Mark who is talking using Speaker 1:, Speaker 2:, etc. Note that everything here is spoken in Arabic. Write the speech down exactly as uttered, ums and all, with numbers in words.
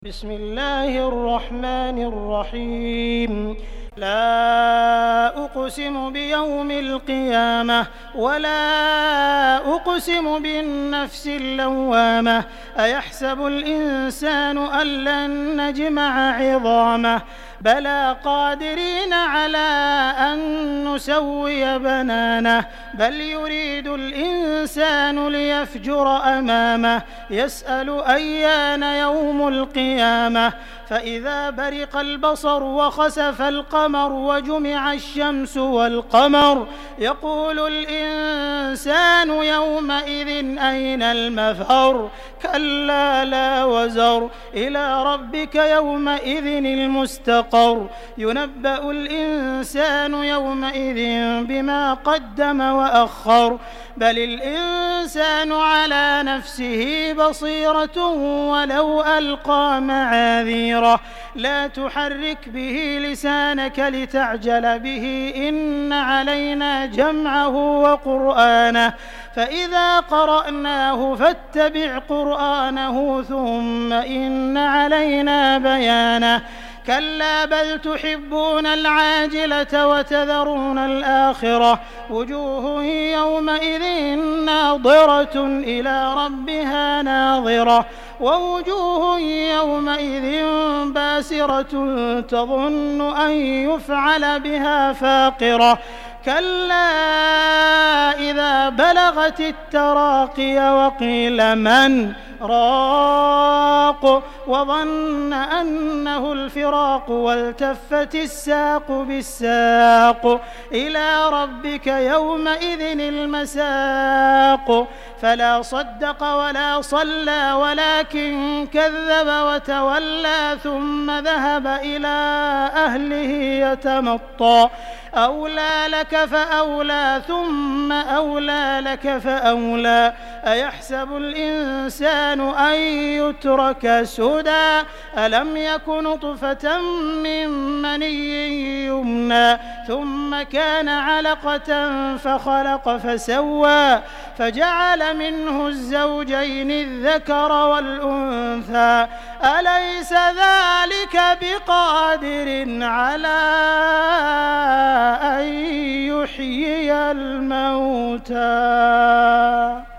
Speaker 1: بسم الله الرحمن الرحيم لا أقسم بيوم القيامة ولا أقسم بالنفس اللوامة أيحسب الإنسان أن لن نجمع عظامه بلى قادرين على أن نسوي بنانه بل يريد الإنسان ليفجر أمامه يسأل أيان يوم القيامة فإذا برق البصر وخسف القمر وجمع الشمس والقمر يقول الإنسان يومئذ أين المفر كلا لا وزر إلى ربك يومئذ المستقر ينبأ الإنسان يومئذ بما قدم وأخر بل الإنسان على نفسه بصيرة ولو ألقى معاذيره لا تحرك به لسانك لتعجل به إن علينا جمعه وقرآنه فإذا قرأناه فاتبع قرآنه ثم إن علينا بيانه كلا بل تحبون العاجلة وتذرون الآخرة وجوه يومئذ ناظرة إلى ربها ناظرة ووجوه يومئذ باسرة تظن أن يفعل بها فاقرة كلا إذا بلغت التراقي وقيل من راق وظن أنه الفراق والتفت الساق بالساق إلى ربك يومئذ المساق فلا صدق ولا صلى ولكن كذب وتولى ثم ذهب إلى أهله يتمطى أولى لك فأولى ثم أولى لك فأولى أيحسب الإنسان أن يترك سدى ألم يك نطفة من مني يمنى ثم كان علقة فخلق فسوى فجعل منه الزوجين الذكر والأنثى أليس ذلك بقادر على أن يحيي الموتى